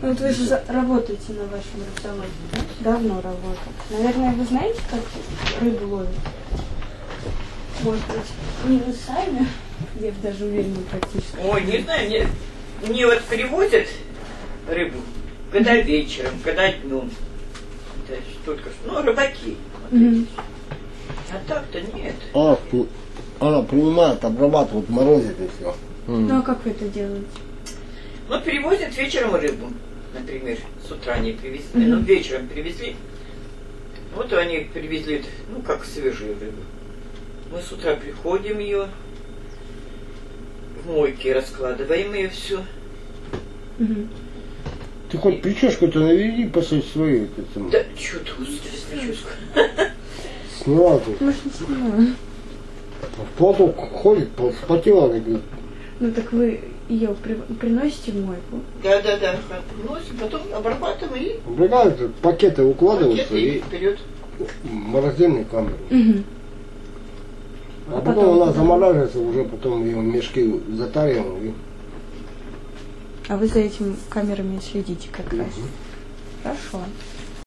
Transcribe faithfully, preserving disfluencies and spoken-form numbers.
Ну, вот вы же за... работаете на вашем рыбзаводе, да? Давно работаете. Наверное, вы знаете, как рыбу ловят? Может быть, не вы сами? Я даже уверена практически. Ой, не знаю, мне, мне вот привозят рыбу, когда вечером, когда днем. Это только что, ну, рыбаки. Вот Mm-hmm. А так-то нет. Она, она принимает, обрабатывает, морозит и все. Ну, а как вы это делаете? Ну, привозят вечером рыбу, например, с утра не привезли, Mm-hmm. ну, вечером привезли. Вот они привезли, ну, как свежую рыбу. Мы с утра приходим ее, в мойке раскладываем ее все. Mm-hmm. Ты хоть прическу-то наведи после своей. Да, что ты устроишь прическу? Сняла тут. Может, не снимала. В платок ходит, вспотела. Ну, так вы ее при... приносите в мойку? Да, да, да. Приносим, потом обрабатываем и Обрабатывают, пакеты укладываются пакеты и и вперед. в морозильную камеру. Угу. А, а потом, потом она замораживается, уже потом ее в мешки затариваем. И... А вы за этими камерами следите как Угу. раз? Хорошо.